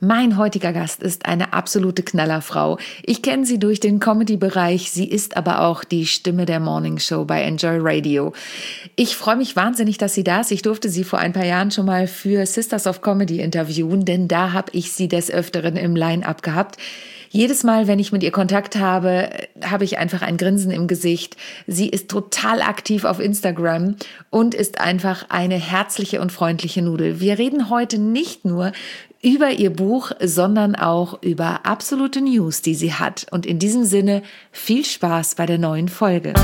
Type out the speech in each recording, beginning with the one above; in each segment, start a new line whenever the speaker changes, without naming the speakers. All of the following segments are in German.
Mein heutiger Gast ist eine absolute Knallerfrau. Ich kenne sie durch den Comedy-Bereich, sie ist aber auch die Stimme der Morning Show bei Enjoy Radio. Ich freue mich wahnsinnig, dass sie da ist. Ich durfte sie vor ein paar Jahren schon mal für Sisters of Comedy interviewen, denn da habe ich sie des Öfteren im Line-Up gehabt. Jedes Mal, wenn ich mit ihr Kontakt habe, habe ich einfach ein Grinsen im Gesicht. Sie ist total aktiv auf Instagram und ist einfach eine herzliche und freundliche Nudel. Wir reden heute nicht nur über ihr Buch, sondern auch über absolute News, die sie hat. Und in diesem Sinne viel Spaß bei der neuen Folge.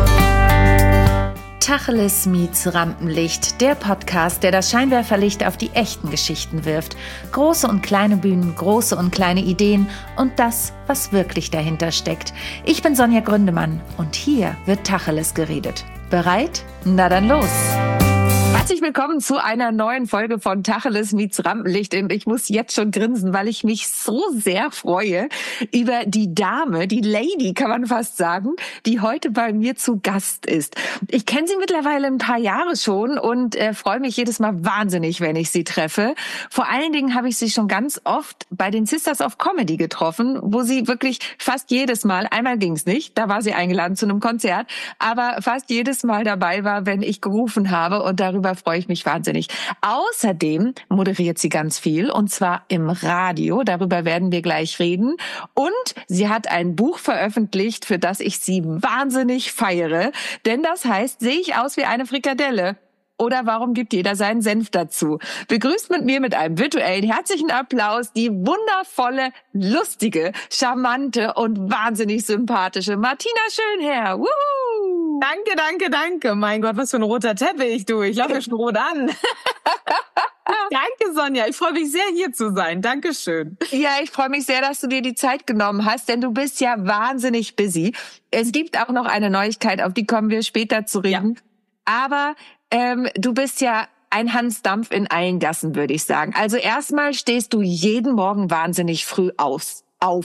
Tacheles meets Rampenlicht, der Podcast, der das Scheinwerferlicht auf die echten Geschichten wirft. Große und kleine Bühnen, große und kleine Ideen und das, was wirklich dahinter steckt. Ich bin Sonja Gründemann und hier wird Tacheles geredet. Bereit? Na dann los! Herzlich willkommen zu einer neuen Folge von Tacheles meets Rampenlicht. Und ich muss jetzt schon grinsen, weil ich mich so sehr freue über die Dame, die Lady, kann man fast sagen, die heute bei mir zu Gast ist. Ich kenne sie mittlerweile ein paar Jahre schon und freue mich jedes Mal wahnsinnig, wenn ich sie treffe. Vor allen Dingen habe ich sie schon ganz oft bei den Sisters of Comedy getroffen, wo sie wirklich fast jedes Mal, einmal ging es nicht, da war sie eingeladen zu einem Konzert, aber fast jedes Mal dabei war, wenn ich gerufen habe, und darüber freue ich mich wahnsinnig. Außerdem moderiert sie ganz viel, und zwar im Radio. Darüber werden wir gleich reden. Und sie hat ein Buch veröffentlicht, für das ich sie wahnsinnig feiere. Denn das heißt, sehe ich aus wie eine Frikadelle? Oder warum gibt jeder seinen Senf dazu? Begrüßt mit mir mit einem virtuellen herzlichen Applaus die wundervolle, lustige, charmante und wahnsinnig sympathische Martina Schönherr. Woohoo!
Danke. Mein Gott, was für ein roter Teppich, du. Ich laufe ja schon rot an. Danke, Sonja. Ich freue mich sehr, hier zu sein. Dankeschön.
Ja, ich freue mich sehr, dass du dir die Zeit genommen hast, denn du bist ja wahnsinnig busy. Es gibt auch noch eine Neuigkeit, auf die kommen wir später zu reden. Ja. Aber du bist ja ein Hans Dampf in allen Gassen, würde ich sagen. Also erstmal stehst du jeden Morgen wahnsinnig früh auf.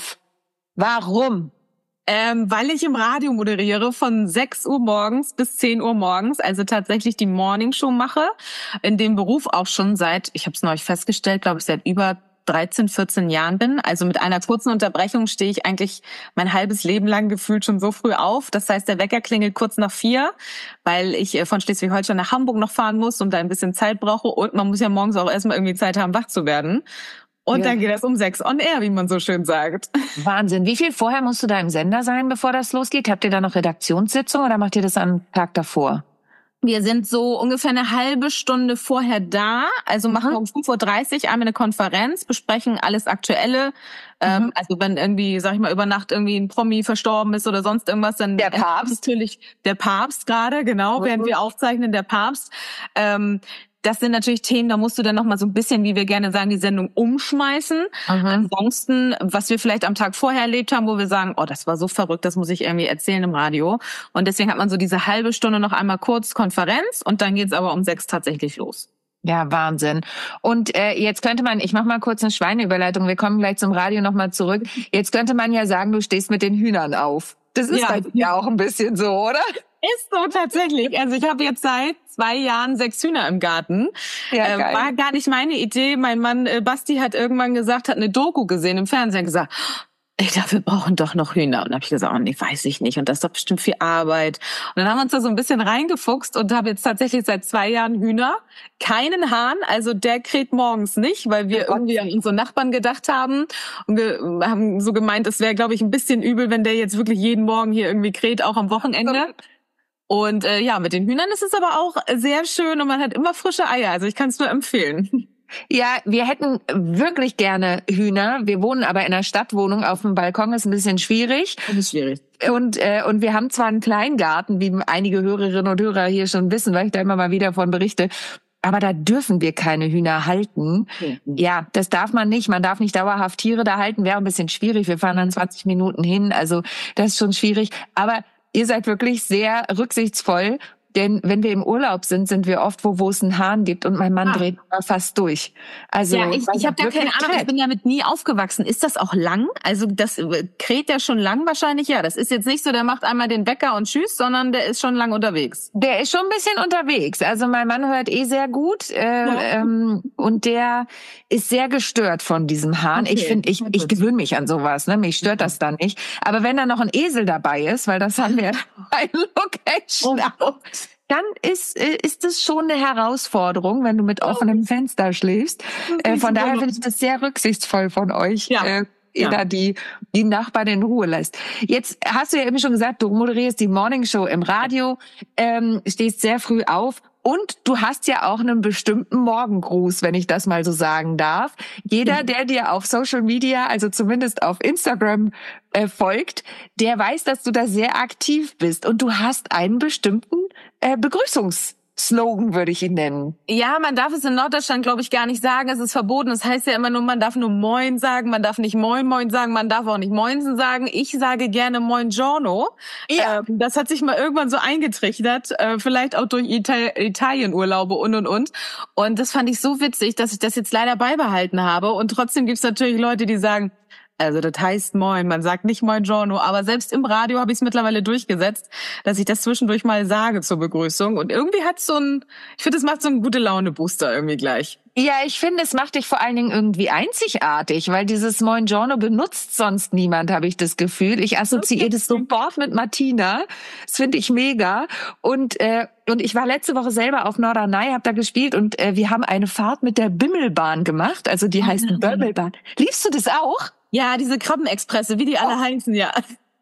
Warum?
Weil ich im Radio moderiere von 6 Uhr morgens bis 10 Uhr morgens, also tatsächlich die Morning Show mache, in dem Beruf auch schon seit, ich habe es neulich festgestellt, glaube ich, seit über 13, 14 Jahren bin. Also mit einer kurzen Unterbrechung stehe ich eigentlich mein halbes Leben lang gefühlt schon so früh auf. Das heißt, der Wecker klingelt kurz nach 4, weil ich von Schleswig-Holstein nach Hamburg noch fahren muss und da ein bisschen Zeit brauche. Und man muss ja morgens auch erstmal irgendwie Zeit haben, wach zu werden. Und dann geht das um 6 on air, wie man so schön sagt.
Wahnsinn. Wie viel vorher musst du da im Sender sein, bevor das losgeht? Habt ihr da noch Redaktionssitzung oder macht ihr das am Tag davor?
Wir sind so ungefähr eine halbe Stunde vorher da, also machen um 5:30 Uhr einmal eine Konferenz, besprechen alles Aktuelle. Also wenn irgendwie, sag ich mal, über Nacht irgendwie ein Promi verstorben ist oder sonst irgendwas, dann
der Papst.
Natürlich der Papst gerade, genau, während wir aufzeichnen, der Papst. Das sind natürlich Themen, da musst du dann nochmal so ein bisschen, wie wir gerne sagen, die Sendung umschmeißen. Ansonsten, was wir vielleicht am Tag vorher erlebt haben, wo wir sagen, oh, das war so verrückt, das muss ich irgendwie erzählen im Radio. Und deswegen hat man so diese halbe Stunde noch einmal kurz Konferenz und dann geht's aber um 6 tatsächlich los.
Ja, Wahnsinn. Und jetzt könnte man, ich mache mal kurz eine Schweineüberleitung, wir kommen gleich zum Radio nochmal zurück. Jetzt könnte man ja sagen, du stehst mit den Hühnern auf. Das ist bei dir ja auch ein bisschen so, oder?
Ist so tatsächlich. Also ich habe jetzt seit 2 Jahren 6 Hühner im Garten.
Ja, geil.
War gar nicht meine Idee. Mein Mann Basti hat irgendwann gesagt, hat eine Doku gesehen im Fernsehen, gesagt, ich glaube, wir brauchen doch noch Hühner. Und dann habe ich gesagt, oh nee, weiß ich nicht. Und das ist doch bestimmt viel Arbeit. Und dann haben wir uns da so ein bisschen reingefuchst und habe jetzt tatsächlich seit 2 Jahren Hühner. Keinen Hahn, also der kräht morgens nicht, weil wir irgendwie an unsere Nachbarn gedacht haben. Und wir haben so gemeint, es wäre, glaube ich, ein bisschen übel, wenn der jetzt wirklich jeden Morgen hier irgendwie kräht, auch am Wochenende. Und mit den Hühnern ist es aber auch sehr schön und man hat immer frische Eier. Also ich kann es nur empfehlen.
Ja, wir hätten wirklich gerne Hühner. Wir wohnen aber in einer Stadtwohnung auf dem Balkon. Das ist ein bisschen schwierig.
Das ist schwierig.
Und wir haben zwar einen Kleingarten, wie einige Hörerinnen und Hörer hier schon wissen, weil ich da immer mal wieder von berichte. Aber da dürfen wir keine Hühner halten. Ja, das darf man nicht. Man darf nicht dauerhaft Tiere da halten. Wäre ein bisschen schwierig. Wir fahren dann 20 Minuten hin. Also das ist schon schwierig. Aber ihr seid wirklich sehr rücksichtsvoll. Denn wenn wir im Urlaub sind, sind wir oft wo es einen Hahn gibt und mein Mann dreht immer fast durch. Also
ja, ich habe gar keine Ahnung, ich bin damit nie aufgewachsen. Ist das auch lang? Also das kräht ja schon lang wahrscheinlich, ja. Das ist jetzt nicht so, der macht einmal den Wecker und tschüss, sondern der ist schon lang unterwegs.
Der ist schon ein bisschen unterwegs. Also mein Mann hört sehr gut und der ist sehr gestört von diesem Hahn. Okay. Ich gewöhne mich an sowas, ne? Mich stört das dann nicht. Aber wenn da noch ein Esel dabei ist, weil das haben wir bei Location auch, dann ist es schon eine Herausforderung, wenn du mit offenem Fenster schläfst. Von daher finde ich das sehr rücksichtsvoll von euch. Ja. Da die Nachbarn in Ruhe lässt. Jetzt hast du ja eben schon gesagt, du moderierst die Morningshow im Radio, stehst sehr früh auf und du hast ja auch einen bestimmten Morgengruß, wenn ich das mal so sagen darf. Jeder, der dir auf Social Media, also zumindest auf Instagram folgt, der weiß, dass du da sehr aktiv bist und du hast einen bestimmten Begrüßungsslogan, würde ich ihn nennen.
Ja, man darf es in Norddeutschland, glaube ich, gar nicht sagen. Es ist verboten. Es heißt ja immer nur, man darf nur Moin sagen, man darf nicht Moin Moin sagen, man darf auch nicht Moinsen sagen. Ich sage gerne Moin Giorno. Ja. Das hat sich mal irgendwann so eingetrichtert, vielleicht auch durch Italienurlaube und. Und das fand ich so witzig, dass ich das jetzt leider beibehalten habe. Und trotzdem gibt's natürlich Leute, die sagen, also das heißt Moin, man sagt nicht Moin Giorno, aber selbst im Radio habe ich es mittlerweile durchgesetzt, dass ich das zwischendurch mal sage zur Begrüßung. Und irgendwie hat ich finde, es macht so einen gute Laune-Booster irgendwie gleich.
Ja, ich finde, es macht dich vor allen Dingen irgendwie einzigartig, weil dieses Moin Giorno benutzt sonst niemand, habe ich das Gefühl. Ich assoziiere das sofort mit Martina. Das finde ich mega. Und ich war letzte Woche selber auf Norderney, habe da gespielt und wir haben eine Fahrt mit der Bimmelbahn gemacht. Also die heißt Bimmelbahn. Liebst du das auch?
Ja, diese Krabbenexpresse, wie die alle heißen, ja.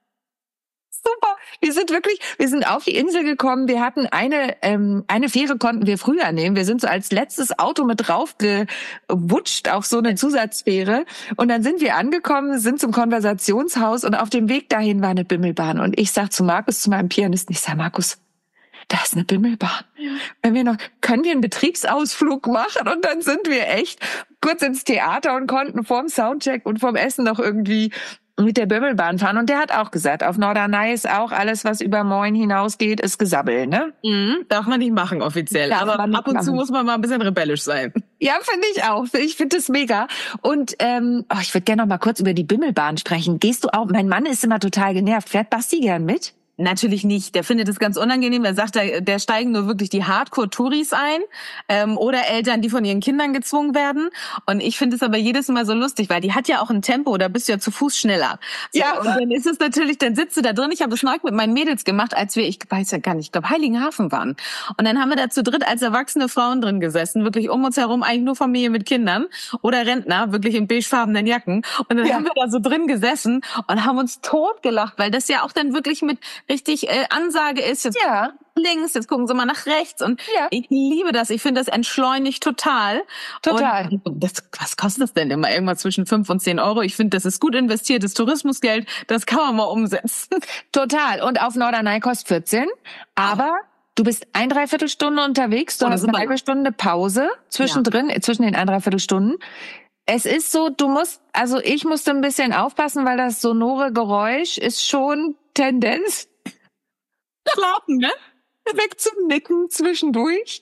Super. Wir sind auf die Insel gekommen. Wir hatten eine Fähre konnten wir früher nehmen. Wir sind so als letztes Auto mit drauf gewutscht auf so eine Zusatzfähre. Und dann sind wir angekommen, sind zum Konversationshaus und auf dem Weg dahin war eine Bimmelbahn. Und ich sag zu Markus, zu meinem Pianisten, ich sag, Markus, da ist eine Bimmelbahn. Ja. Können wir einen Betriebsausflug machen? Und dann sind wir echt kurz ins Theater und konnten vorm Soundcheck und vorm Essen noch irgendwie mit der Bimmelbahn fahren. Und der hat auch gesagt, auf Norderney ist auch alles, was über Moin hinausgeht, ist Gesabbel, ne?
Darf man nicht machen offiziell. Aber ab und zu muss man mal ein bisschen rebellisch sein.
Ja, finde ich auch. Ich finde das mega. Und ich würde gerne noch mal kurz über die Bimmelbahn sprechen. Gehst du auch? Mein Mann ist immer total genervt. Fährt Basti gern mit?
Natürlich nicht. Der findet es ganz unangenehm. Er sagt, der steigen nur wirklich die Hardcore-Touris ein oder Eltern, die von ihren Kindern gezwungen werden. Und ich finde es aber jedes Mal so lustig, weil die hat ja auch ein Tempo, da bist du ja zu Fuß schneller. So, ja. Und dann ist es natürlich, dann sitzt du da drin. Ich habe das neulich mit meinen Mädels gemacht, als wir, ich weiß ja gar nicht, ich glaube Heiligenhafen waren. Und dann haben wir da zu dritt als erwachsene Frauen drin gesessen, wirklich um uns herum, eigentlich nur Familie mit Kindern oder Rentner, wirklich in beigefarbenen Jacken. Und dann haben wir da so drin gesessen und haben uns totgelacht, weil das ja auch dann wirklich mit richtig Ansage ist, jetzt links, jetzt gucken Sie mal nach rechts und ich liebe das, ich finde das entschleunigt total. Und was kostet das denn immer? Irgendwas zwischen 5 und 10 Euro. Ich finde, das ist gut investiertes Tourismusgeld, das kann man mal umsetzen.
Total. Und auf Norderney kostet 14, aber du bist 1,75 Stunden unterwegs, du hast eine halbe Stunde Pause zwischendrin, zwischen den 1,75 Stunden. Es ist so, ich musste ein bisschen aufpassen, weil das sonore Geräusch ist schon Tendenz.
Schlafen, ne?
Weg zum Nicken zwischendurch.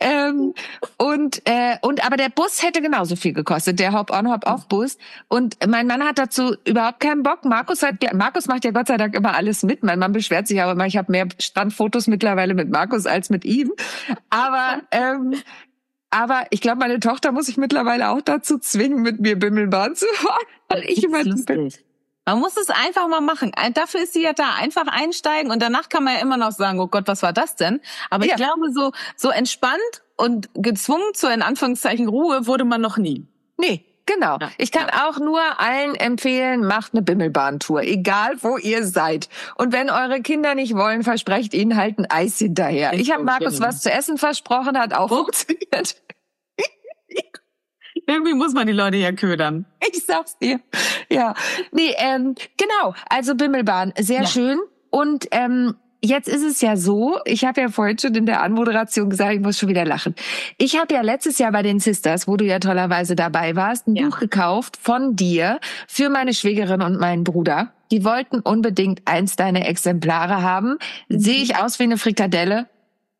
Aber der Bus hätte genauso viel gekostet, der Hop-on, Hop-off-Bus. Und mein Mann hat dazu überhaupt keinen Bock. Markus macht ja Gott sei Dank immer alles mit. Mein Mann beschwert sich aber immer, ich habe mehr Strandfotos mittlerweile mit Markus als mit ihm. Aber ich glaube, meine Tochter muss ich mittlerweile auch dazu zwingen, mit mir Bimmelbahn zu fahren. Weil ich immer
lustig. Man muss es einfach mal machen. Dafür ist sie ja da. Einfach einsteigen und danach kann man ja immer noch sagen, oh Gott, was war das denn? Aber ich glaube, so entspannt und gezwungen zur, in Anführungszeichen, Ruhe wurde man noch nie.
Nee, genau. Ja. Ich kann auch nur allen empfehlen, macht eine Bimmelbahntour, egal wo ihr seid. Und wenn eure Kinder nicht wollen, versprecht ihnen halt ein Eis hinterher. Ich habe Markus was zu essen versprochen, hat auch funktioniert.
Irgendwie muss man die Leute ja ködern.
Ich sag's dir. Ja. Nee, genau. Also Bimmelbahn, sehr schön. Und jetzt ist es ja so, ich habe ja vorhin schon in der Anmoderation gesagt, ich muss schon wieder lachen. Ich habe ja letztes Jahr bei den Sisters, wo du ja tollerweise dabei warst, ein Buch gekauft von dir für meine Schwägerin und meinen Bruder. Die wollten unbedingt eins deiner Exemplare haben. Sehe ich aus wie eine Frikadelle?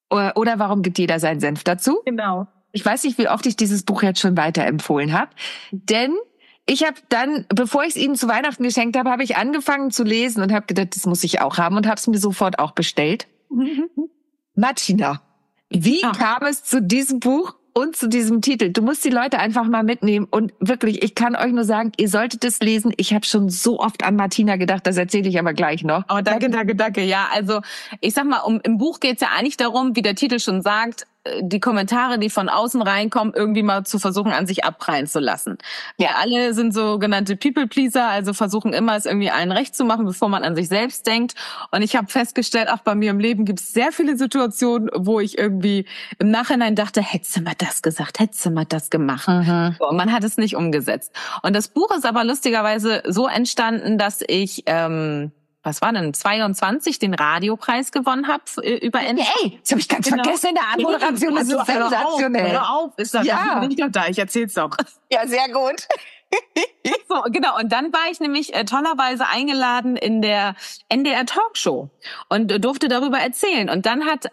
Oder warum gibt jeder seinen Senf dazu?
Genau.
Ich weiß nicht, wie oft ich dieses Buch jetzt schon weiterempfohlen habe, denn ich habe dann, bevor ich es Ihnen zu Weihnachten geschenkt habe, habe ich angefangen zu lesen und habe gedacht, das muss ich auch haben und habe es mir sofort auch bestellt. Martina, wie kam es zu diesem Buch und zu diesem Titel? Du musst die Leute einfach mal mitnehmen und wirklich, ich kann euch nur sagen, ihr solltet es lesen. Ich habe schon so oft an Martina gedacht, das erzähle ich aber gleich noch.
Oh, danke. Ja, also ich sag mal, im Buch geht's ja eigentlich darum, wie der Titel schon sagt, die Kommentare, die von außen reinkommen, irgendwie mal zu versuchen, an sich abprallen zu lassen. Ja, alle sind sogenannte People-Pleaser, also versuchen immer, es irgendwie allen recht zu machen, bevor man an sich selbst denkt. Und ich habe festgestellt, auch bei mir im Leben gibt es sehr viele Situationen, wo ich irgendwie im Nachhinein dachte, hättest du mal das gesagt, hättest du mal das gemacht. So, und man hat es nicht umgesetzt. Und das Buch ist aber lustigerweise so entstanden, dass ich 22 den Radiopreis gewonnen habe über NDR.
Hey, das habe ich ganz vergessen in der Anmoderation. Das ist sensationell.
Hör auf, ist das nicht noch da? Ich erzähl's doch.
Ja, sehr gut.
So, genau. Und dann war ich nämlich tollerweise eingeladen in der NDR Talkshow und durfte darüber erzählen. Und dann hat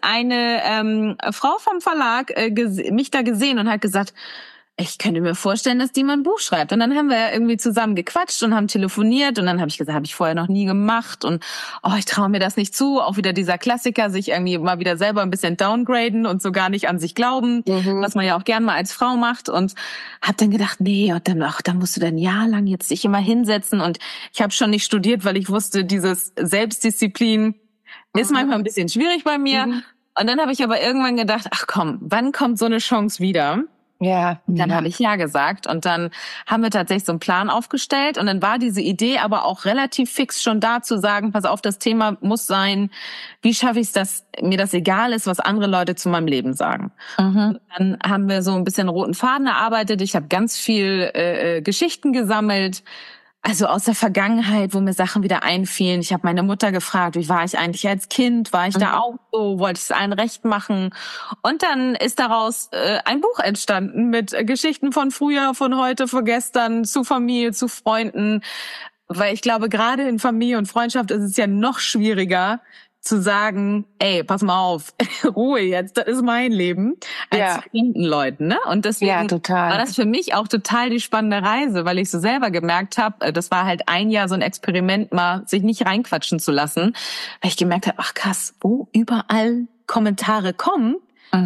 eine Frau vom Verlag mich da gesehen und hat gesagt, ich könnte mir vorstellen, dass die mal ein Buch schreibt. Und dann haben wir irgendwie zusammen gequatscht und haben telefoniert. Und dann habe ich gesagt, habe ich vorher noch nie gemacht. Und ich traue mir das nicht zu. Auch wieder dieser Klassiker, sich irgendwie mal wieder selber ein bisschen downgraden und so gar nicht an sich glauben, was man ja auch gern mal als Frau macht. Und habe dann gedacht, nee, und dann musst du dann ein Jahr lang jetzt dich immer hinsetzen. Und ich habe schon nicht studiert, weil ich wusste, dieses Selbstdisziplin ist manchmal ein bisschen schwierig bei mir. Und dann habe ich aber irgendwann gedacht, ach komm, wann kommt so eine Chance wieder?
Ja.
Dann habe ich ja gesagt und dann haben wir tatsächlich so einen Plan aufgestellt und dann war diese Idee aber auch relativ fix schon da zu sagen, pass auf, das Thema muss sein, wie schaffe ich es, dass mir das egal ist, was andere Leute zu meinem Leben sagen. Dann haben wir so ein bisschen roten Faden erarbeitet, ich habe ganz viel Geschichten gesammelt, also aus der Vergangenheit, wo mir Sachen wieder einfielen. Ich habe meine Mutter gefragt, wie war ich eigentlich als Kind? War ich da auch so? Wollte ich es allen recht machen? Und dann ist daraus ein Buch entstanden mit Geschichten von früher, von heute, von gestern, zu Familie, zu Freunden. Weil ich glaube, gerade in Familie und Freundschaft ist es ja noch schwieriger, zu sagen, ey, pass mal auf, Ruhe jetzt, das ist mein Leben, als fremden Leuten, ne? Und deswegen war das für mich auch total die spannende Reise, weil ich so selber gemerkt habe, das war halt ein Jahr so ein Experiment, mal sich nicht reinquatschen zu lassen, weil ich gemerkt habe, ach krass, wo überall Kommentare kommen,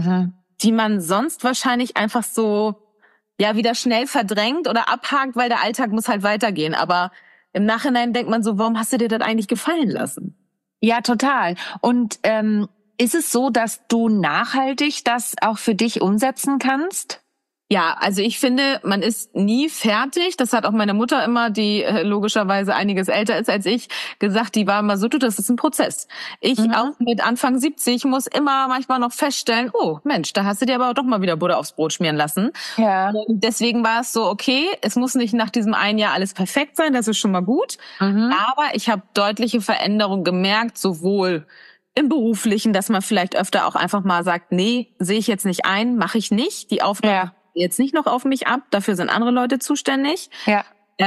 die man sonst wahrscheinlich einfach so, ja, wieder schnell verdrängt oder abhakt, weil der Alltag muss halt weitergehen. Aber im Nachhinein denkt man so, warum hast du dir das eigentlich gefallen lassen?
Ja, total. Und ist es so, dass du nachhaltig das auch für dich umsetzen kannst?
Ja, also ich finde, man ist nie fertig. Das hat auch meine Mutter immer, die logischerweise einiges älter ist als ich, gesagt, die war immer so, du, das ist ein Prozess. Ich auch mit Anfang 70 muss immer manchmal noch feststellen, oh Mensch, da hast du dir aber doch mal wieder Butter aufs Brot schmieren lassen.
Ja.
Und deswegen war es so, okay, es muss nicht nach diesem einen Jahr alles perfekt sein, das ist schon mal gut. Aber ich habe deutliche Veränderungen gemerkt, sowohl im Beruflichen, dass man vielleicht öfter auch einfach mal sagt, nee, sehe ich jetzt nicht ein, mache ich nicht. Die Aufgabe jetzt nicht noch auf mich ab, dafür sind andere Leute zuständig.
Ja.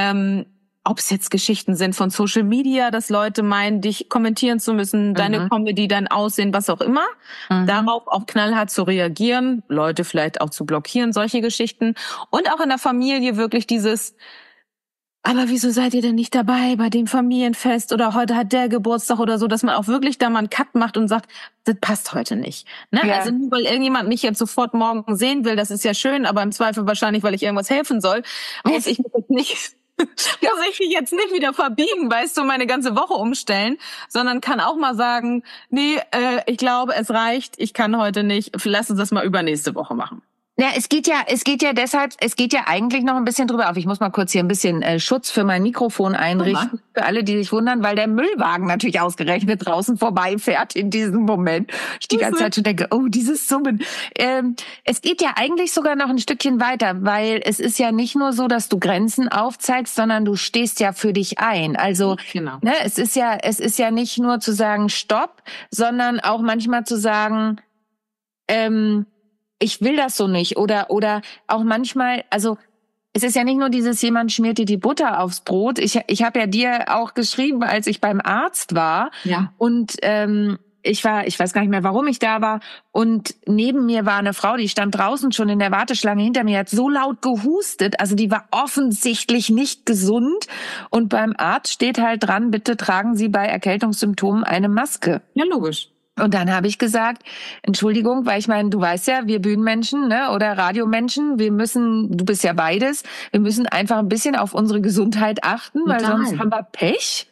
Ob es jetzt Geschichten sind von Social Media, dass Leute meinen, dich kommentieren zu müssen, deine Comedy, dein Aussehen, was auch immer, darauf auch knallhart zu reagieren, Leute vielleicht auch zu blockieren, solche Geschichten. Und auch in der Familie wirklich dieses, aber wieso seid ihr denn nicht dabei bei dem Familienfest oder heute hat der Geburtstag oder so, dass man auch wirklich da mal einen Cut macht und sagt, das passt heute nicht. Ne? Ja. Also nur weil irgendjemand mich jetzt sofort morgen sehen will, das ist ja schön, aber im Zweifel wahrscheinlich, weil ich irgendwas helfen soll, muss ich mich jetzt nicht wieder verbiegen, weißt du, meine ganze Woche umstellen, sondern kann auch mal sagen, nee, ich glaube, es reicht, ich kann heute nicht, lass uns das mal übernächste Woche machen.
Ja, es geht ja eigentlich noch ein bisschen drüber auf. Ich muss mal kurz hier ein bisschen Schutz für mein Mikrofon einrichten, für alle, die sich wundern, weil der Müllwagen natürlich ausgerechnet draußen vorbeifährt in diesem Moment. Ich die ganze Zeit schon denke, oh, dieses Summen. Es geht ja eigentlich sogar noch ein Stückchen weiter, weil es ist ja nicht nur so, dass du Grenzen aufzeigst, sondern du stehst ja für dich ein. Also, ne, es ist ja nicht nur zu sagen Stopp, sondern auch manchmal zu sagen, ich will das so nicht oder auch manchmal, also es ist ja nicht nur dieses, jemand schmiert dir die Butter aufs Brot. Ich habe ja dir auch geschrieben, als ich beim Arzt war und ich weiß gar nicht mehr, warum ich da war. Und neben mir war eine Frau, die stand draußen schon in der Warteschlange hinter mir, hat so laut gehustet. Also die war offensichtlich nicht gesund. Und beim Arzt steht halt dran, bitte tragen Sie bei Erkältungssymptomen eine Maske.
Ja, logisch.
Und dann habe ich gesagt, Entschuldigung, weil ich meine, du weißt ja, wir Bühnenmenschen, ne, oder Radiomenschen, du bist ja beides, wir müssen einfach ein bisschen auf unsere Gesundheit achten, weil sonst haben wir Pech.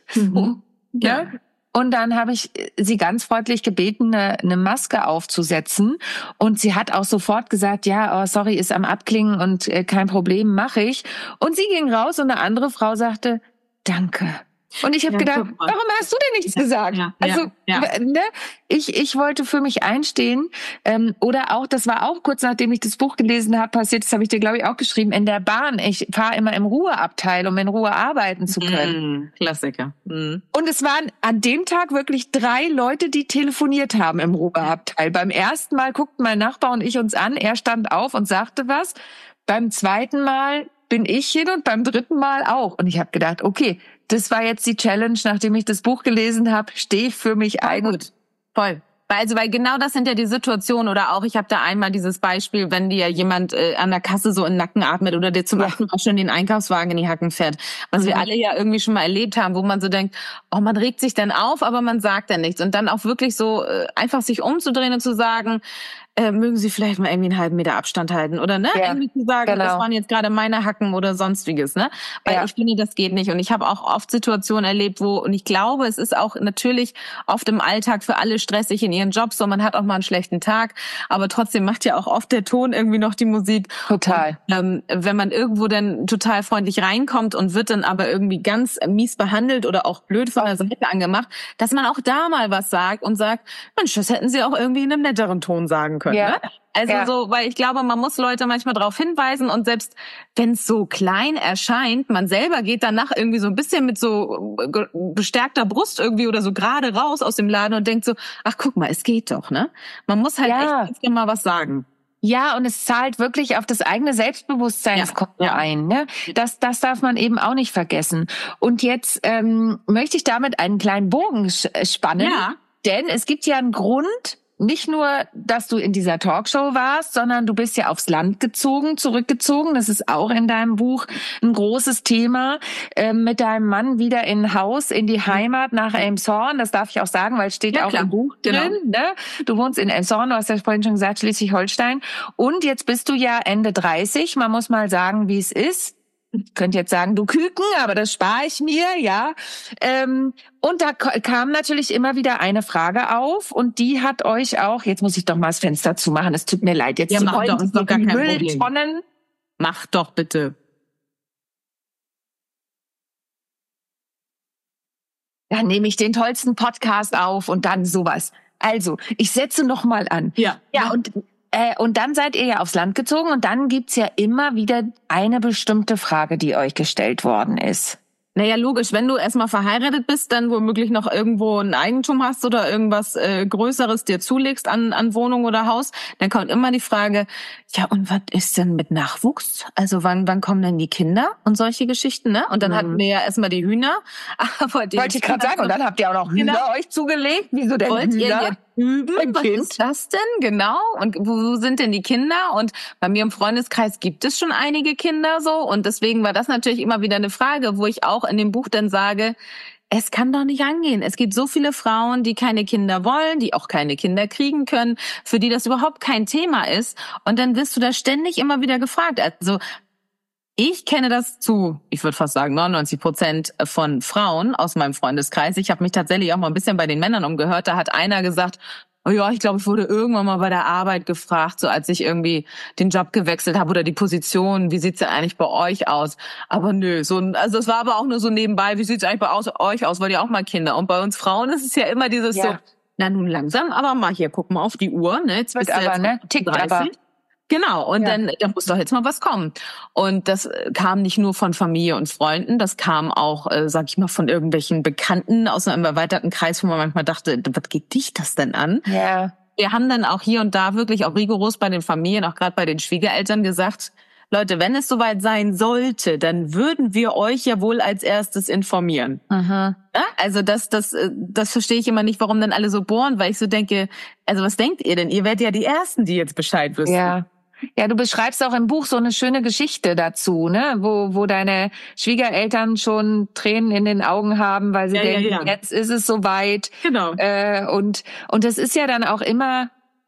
Ja. Und dann habe ich sie ganz freundlich gebeten, eine Maske aufzusetzen. Und sie hat auch sofort gesagt, ja, oh, sorry, ist am Abklingen und kein Problem, mache ich. Und sie ging raus und eine andere Frau sagte, danke. Und ich habe gedacht, warum hast du denn nichts gesagt? Ne, ich wollte für mich einstehen. Oder auch, das war auch kurz nachdem ich das Buch gelesen habe, passiert, das habe ich dir, glaube ich, auch geschrieben, in der Bahn. Ich fahre immer im Ruheabteil, um in Ruhe arbeiten zu können.
Klassiker.
Und es waren an dem Tag wirklich 3 Leute, die telefoniert haben im Ruheabteil. Beim ersten Mal guckten mein Nachbar und ich uns an. Er stand auf und sagte was. Beim zweiten Mal bin ich hin und beim dritten Mal auch. Und ich habe gedacht, okay, das war jetzt die Challenge, nachdem ich das Buch gelesen habe, stehe ich für mich ein.
Gut, voll. Weil genau das sind ja die Situationen, oder auch, ich habe da einmal dieses Beispiel, wenn dir jemand an der Kasse so in den Nacken atmet oder dir zum Beispiel auch schon den Einkaufswagen in die Hacken fährt, was wir alle ja irgendwie schon mal erlebt haben, wo man so denkt, oh, man regt sich dann auf, aber man sagt dann nichts. Und dann auch wirklich so einfach sich umzudrehen und zu sagen, mögen Sie vielleicht mal irgendwie einen halben Meter Abstand halten oder ne, irgendwie zu sagen, das waren jetzt gerade meine Hacken oder sonstiges, ne? Weil ich finde, das geht nicht. Und ich habe auch oft Situationen erlebt, und ich glaube, es ist auch natürlich oft im Alltag für alle stressig in ihren Jobs, so man hat auch mal einen schlechten Tag, aber trotzdem macht ja auch oft der Ton irgendwie noch die Musik.
Total.
Und, wenn man irgendwo dann total freundlich reinkommt und wird dann aber irgendwie ganz mies behandelt oder auch blöd von der Seite angemacht, dass man auch da mal was sagt und sagt, Mensch, das hätten Sie auch irgendwie in einem netteren Ton sagen können. Ne? Also so, weil ich glaube, man muss Leute manchmal darauf hinweisen, und selbst wenn es so klein erscheint, man selber geht danach irgendwie so ein bisschen mit so bestärkter Brust irgendwie oder so gerade raus aus dem Laden und denkt so, ach guck mal, es geht doch, ne? Man muss halt echt mal was sagen.
Ja, und es zahlt wirklich auf das eigene Selbstbewusstseinskonto ein. Ne? Das darf man eben auch nicht vergessen. Und jetzt möchte ich damit einen kleinen Bogen spannen, denn es gibt ja einen Grund, nicht nur, dass du in dieser Talkshow warst, sondern du bist ja aufs Land zurückgezogen. Das ist auch in deinem Buch ein großes Thema. Mit deinem Mann wieder in Haus, in die Heimat nach Elmshorn. Das darf ich auch sagen, weil es steht auch im Buch drin. Ne? Du wohnst in Elmshorn, du hast ja vorhin schon gesagt, Schleswig-Holstein. Und jetzt bist du ja Ende 30. Man muss mal sagen, wie es ist. Ich könnte jetzt sagen, du Küken, aber das spare ich mir, ja. Und da kam natürlich immer wieder eine Frage auf, und die hat euch auch, jetzt muss ich doch mal das Fenster zumachen, es tut mir leid, jetzt
mach doch, ist doch gar kein
Mülltonnen.
Problem. Mach doch bitte.
Dann nehme ich den tollsten Podcast auf und dann sowas. Also, ich setze noch mal an. Ja, und dann seid ihr ja aufs Land gezogen, und dann gibt's ja immer wieder eine bestimmte Frage, die euch gestellt worden ist.
Naja, logisch, wenn du erstmal verheiratet bist, dann womöglich noch irgendwo ein Eigentum hast oder irgendwas Größeres dir zulegst an Wohnung oder Haus, dann kommt immer die Frage, ja, und was ist denn mit Nachwuchs? Also wann kommen denn die Kinder und solche Geschichten, ne? Und dann hatten wir ja erstmal die Hühner. Aber
wollte ich gerade sagen, und dann habt ihr auch noch Hühner euch zugelegt. Wieso denn
Wollt
Hühner?
Ihr jetzt üben? Was ist das denn? Genau. Und wo sind denn die Kinder? Und bei mir im Freundeskreis gibt es schon einige Kinder so. Und deswegen war das natürlich immer wieder eine Frage, wo ich auch in dem Buch dann sage, es kann doch nicht angehen. Es gibt so viele Frauen, die keine Kinder wollen, die auch keine Kinder kriegen können, für die das überhaupt kein Thema ist. Und dann wirst du da ständig immer wieder gefragt. Also ich kenne das ich würde fast sagen 99% von Frauen aus meinem Freundeskreis. Ich habe mich tatsächlich auch mal ein bisschen bei den Männern umgehört. Da hat einer gesagt, oh ja, ich glaube, ich wurde irgendwann mal bei der Arbeit gefragt, so als ich irgendwie den Job gewechselt habe oder die Position, wie sieht's denn eigentlich bei euch aus? Aber nö, also es war aber auch nur so nebenbei, wie sieht's eigentlich bei euch aus? Wollt ihr auch mal Kinder? Und bei uns Frauen ist es ja immer dieses so, na nun langsam, aber mal hier, guck mal auf die Uhr, ne? Jetzt bist du aber,
ne? Tickt 30. Aber.
Genau, und dann muss doch jetzt mal was kommen. Und das kam nicht nur von Familie und Freunden, das kam auch, sag ich mal, von irgendwelchen Bekannten aus einem erweiterten Kreis, wo man manchmal dachte, was geht dich das denn an?
Ja.
Wir haben dann auch hier und da wirklich auch rigoros bei den Familien, auch gerade bei den Schwiegereltern gesagt, Leute, wenn es soweit sein sollte, dann würden wir euch ja wohl als erstes informieren.
Aha.
Ja? Also das verstehe ich immer nicht, warum dann alle so bohren, weil ich so denke, also was denkt ihr denn? Ihr werdet ja die Ersten, die jetzt Bescheid wissen.
Ja, du beschreibst auch im Buch so eine schöne Geschichte dazu, ne, wo deine Schwiegereltern schon Tränen in den Augen haben, weil sie denken, jetzt ist es soweit.
Genau.
Und das ist ja dann auch immer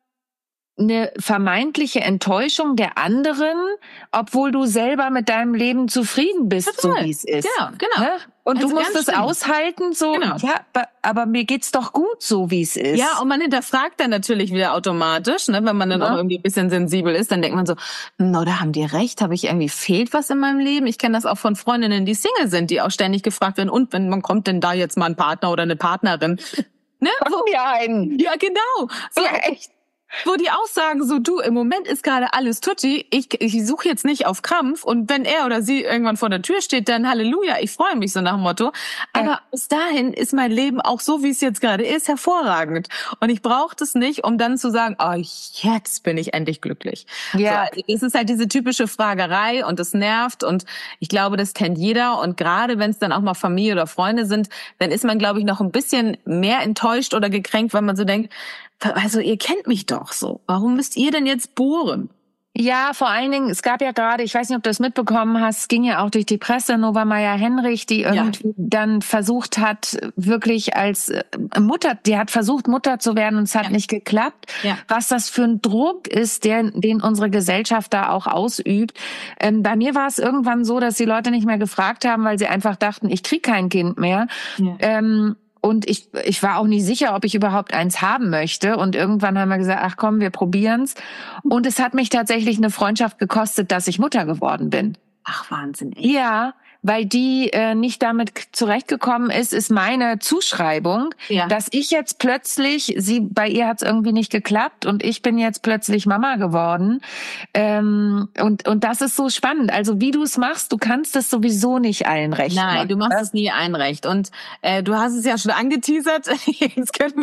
eine vermeintliche Enttäuschung der anderen, obwohl du selber mit deinem Leben zufrieden bist, so wie es ist.
Ja, genau.
Ne? Und
also
du musst es aushalten, so, ja, aber mir geht's doch gut, so wie es ist.
Ja, und man hinterfragt dann natürlich wieder automatisch, ne, wenn man dann auch irgendwie ein bisschen sensibel ist, dann denkt man so, da haben die recht, fehlt was in meinem Leben? Ich kenne das auch von Freundinnen, die Single sind, die auch ständig gefragt werden, und wann kommt denn da jetzt mal ein Partner oder eine Partnerin? Ne?
Ja,
genau. So,
ja, echt.
Wo die auch sagen, so du, im Moment ist gerade alles tutti, ich suche jetzt nicht auf Krampf, und wenn er oder sie irgendwann vor der Tür steht, dann Halleluja, ich freue mich, so nach dem Motto. Aber bis dahin ist mein Leben auch so, wie es jetzt gerade ist, hervorragend. Und ich brauche das nicht, um dann zu sagen, jetzt bin ich endlich glücklich.
Ja.
So, es ist halt diese typische Fragerei, und das nervt, und ich glaube, das kennt jeder, und gerade wenn es dann auch mal Familie oder Freunde sind, dann ist man, glaube ich, noch ein bisschen mehr enttäuscht oder gekränkt, weil man so denkt, also ihr kennt mich doch so. Warum müsst ihr denn jetzt bohren?
Ja, vor allen Dingen, es gab ja gerade, ich weiß nicht, ob du das mitbekommen hast, es ging ja auch durch die Presse, Nova Meyer-Henrich, die irgendwie dann versucht hat, wirklich als Mutter, die hat versucht, Mutter zu werden, und es hat nicht geklappt. Ja. Was das für ein Druck ist, den unsere Gesellschaft da auch ausübt. Bei mir war es irgendwann so, dass die Leute nicht mehr gefragt haben, weil sie einfach dachten, ich krieg kein Kind mehr. Ja. Und ich war auch nicht sicher, ob ich überhaupt eins haben möchte. Und irgendwann haben wir gesagt, ach komm, wir probieren's. Und es hat mich tatsächlich eine Freundschaft gekostet, dass ich Mutter geworden bin.
Ach, Wahnsinn. Echt?
Ja, weil die nicht damit zurechtgekommen ist meine Zuschreibung, dass ich jetzt plötzlich, bei ihr hat's irgendwie nicht geklappt, und ich bin jetzt plötzlich Mama geworden. Und das ist so spannend. Also wie du es machst, du kannst es sowieso nicht allen recht machen.
Nein, du machst es nie allen recht. Und du hast es ja schon angeteasert. Jetzt können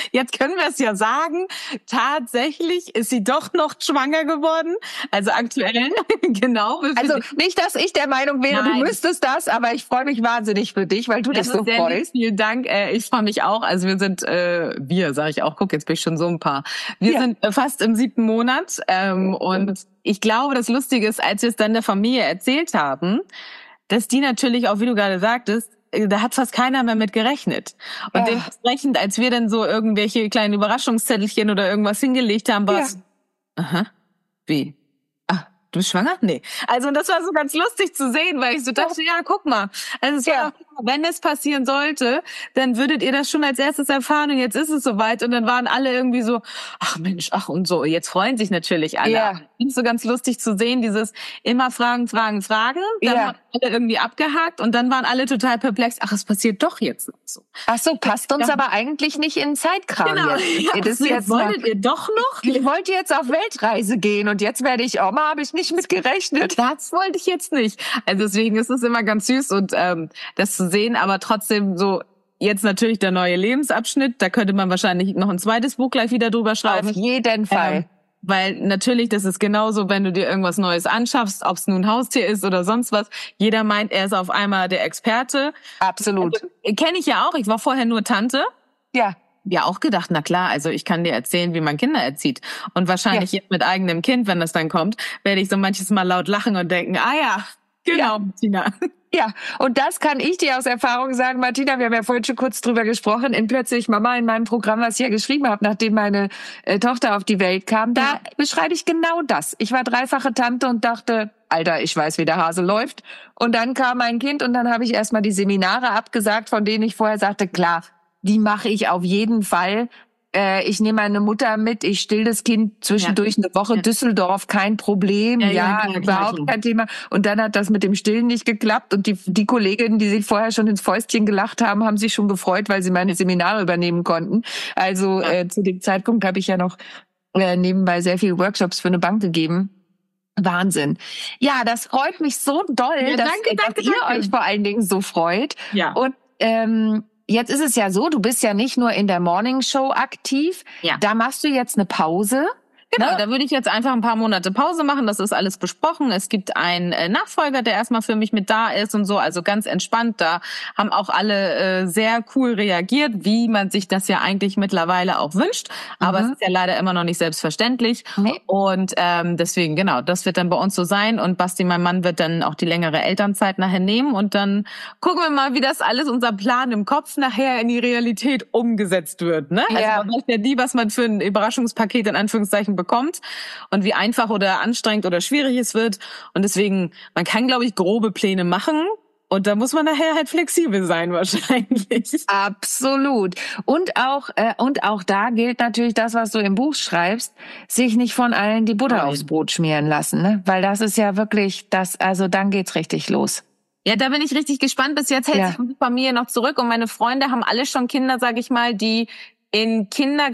wir es ja sagen. Tatsächlich ist sie doch noch schwanger geworden. Also aktuell, genau.
Also nicht, dass ich der Meinung wäre, du müsstest das, aber ich freue mich wahnsinnig für dich, weil du dich so freust.
Vielen Dank, ich freue mich auch. Also wir sind, sage ich auch, guck, jetzt bin ich schon so ein paar. Wir sind fast im 7. Monat, und ich glaube, das Lustige ist, als wir es dann der Familie erzählt haben, dass die natürlich auch, wie du gerade sagtest, da hat fast keiner mehr mit gerechnet. Und dementsprechend, als wir dann so irgendwelche kleinen Überraschungszettelchen oder irgendwas hingelegt haben, war es, aha, wie? Du bist schwanger? Nee. Also das war so ganz lustig zu sehen, weil ich so dachte, guck mal. Also es war, wenn es passieren sollte, dann würdet ihr das schon als erstes erfahren, und jetzt ist es soweit, und dann waren alle irgendwie so, ach Mensch, und so. Jetzt freuen sich natürlich alle. Ja. Das ist so ganz lustig zu sehen, dieses immer Fragen. Dann haben alle irgendwie abgehakt, und dann waren alle total perplex. Ach, es passiert doch jetzt noch so.
Ach so, passt uns aber eigentlich nicht in den Zeitkram.
Genau.
Jetzt.
Jetzt wolltet ihr doch noch?
Ich wollte jetzt auf Weltreise gehen, und jetzt werde ich Oma, habe ich nicht mit gerechnet.
Das wollte ich jetzt nicht. Also deswegen ist es immer ganz süß, und das zu sehen, aber trotzdem so, jetzt natürlich der neue Lebensabschnitt, da könnte man wahrscheinlich noch ein zweites Buch gleich wieder drüber schreiben.
Auf jeden Fall.
Weil natürlich, das ist genauso, wenn du dir irgendwas Neues anschaffst, ob es nun ein Haustier ist oder sonst was, jeder meint, er ist auf einmal der Experte.
Absolut.
Also, kenne ich ja auch, ich war vorher nur Tante.
Ja.
Ja, auch gedacht, na klar, also ich kann dir erzählen, wie man Kinder erzieht. Und wahrscheinlich jetzt mit eigenem Kind, wenn das dann kommt, werde ich so manches Mal laut lachen und denken, genau, Martina.
Ja, und das kann ich dir aus Erfahrung sagen, Martina, wir haben ja vorhin schon kurz drüber gesprochen, in Plötzlich Mama, in meinem Programm, was ich ja geschrieben habe, nachdem meine Tochter auf die Welt kam, da beschreibe ich genau das. Ich war 3-fache Tante und dachte, Alter, ich weiß, wie der Hase läuft. Und dann kam mein Kind, und dann habe ich erstmal die Seminare abgesagt, von denen ich vorher sagte, klar, die mache ich auf jeden Fall. Ich nehme meine Mutter mit, ich still das Kind zwischendurch eine Woche Düsseldorf, kein Problem, überhaupt kein Thema. Und dann hat das mit dem Stillen nicht geklappt, und die Kolleginnen, die sich vorher schon ins Fäustchen gelacht haben, haben sich schon gefreut, weil sie meine Seminare übernehmen konnten. Also zu dem Zeitpunkt habe ich ja noch nebenbei sehr viele Workshops für eine Bank gegeben. Wahnsinn. Ja, das freut mich so doll, dass ihr euch vor allen Dingen so freut.
Ja.
Und jetzt ist es ja so, du bist ja nicht nur in der Morning Show aktiv.
Ja.
Da machst du jetzt eine Pause.
Genau, da würde ich jetzt einfach ein paar Monate Pause machen. Das ist alles besprochen. Es gibt einen Nachfolger, der erstmal für mich mit da ist und so. Also ganz entspannt. Da haben auch alle sehr cool reagiert, wie man sich das ja eigentlich mittlerweile auch wünscht. Aber es ist ja leider immer noch nicht selbstverständlich.
Nee.
Und deswegen, genau, das wird dann bei uns so sein. Und Basti, mein Mann, wird dann auch die längere Elternzeit nachher nehmen. Und dann gucken wir mal, wie das alles, unser Plan im Kopf, nachher in die Realität umgesetzt wird. Ne? Also man weiß ja nie, was man für ein Überraschungspaket in Anführungszeichen bekommt und wie einfach oder anstrengend oder schwierig es wird. Und deswegen, man kann, glaube ich, grobe Pläne machen. Und da muss man nachher halt flexibel sein wahrscheinlich.
Absolut. Und auch da gilt natürlich das, was du im Buch schreibst, sich nicht von allen die Butter aufs Brot schmieren lassen, ne? Weil das ist ja wirklich also dann geht's richtig los.
Ja, da bin ich richtig gespannt. Bis jetzt hält sich die Familie noch zurück und meine Freunde haben alle schon Kinder, sage ich mal, die in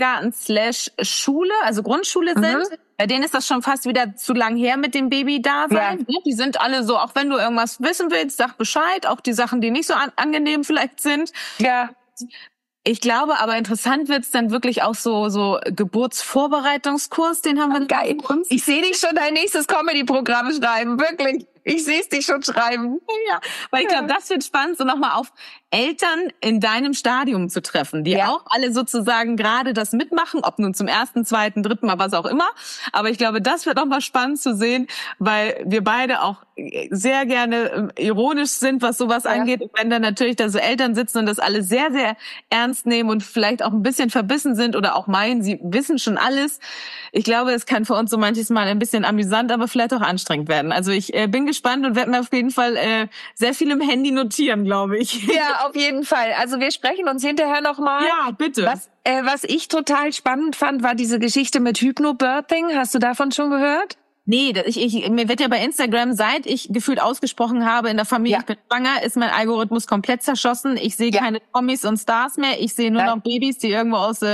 Kindergarten/Schule, also Grundschule sind. Bei denen ist das schon fast wieder zu lang her mit dem Baby-Dasein. Ja. Die sind alle so, auch wenn du irgendwas wissen willst, sag Bescheid. Auch die Sachen, die nicht so angenehm vielleicht sind.
Ja.
Ich glaube, aber interessant wird's dann wirklich auch so Geburtsvorbereitungskurs, den haben wir
geil. Ich sehe dich schon dein nächstes Comedy-Programm schreiben, wirklich. Ich sehe es dich schon schreiben.
Ja, weil ich glaube, das wird spannend, so nochmal auf Eltern in deinem Stadium zu treffen, die auch alle sozusagen gerade das mitmachen, ob nun zum 1., 2., 3. Mal, was auch immer. Aber ich glaube, das wird nochmal spannend zu sehen, weil wir beide auch sehr gerne ironisch sind, was sowas angeht. Und wenn dann natürlich da so Eltern sitzen und das alle sehr, sehr ernst nehmen und vielleicht auch ein bisschen verbissen sind oder auch meinen, sie wissen schon alles. Ich glaube, es kann für uns so manches Mal ein bisschen amüsant, aber vielleicht auch anstrengend werden. Also ich bin gespannt und werde mir auf jeden Fall sehr viel im Handy notieren, glaube ich.
Ja, auf jeden Fall. Also wir sprechen uns hinterher nochmal.
Ja, bitte.
Was ich total spannend fand, war diese Geschichte mit Hypnobirthing. Hast du davon schon gehört?
Nee, mir wird ja bei Instagram, seit ich gefühlt ausgesprochen habe in der Familie, ich bin schwanger, ist mein Algorithmus komplett zerschossen. Ich sehe keine Promis und Stars mehr. Ich sehe nur noch Babys, die irgendwo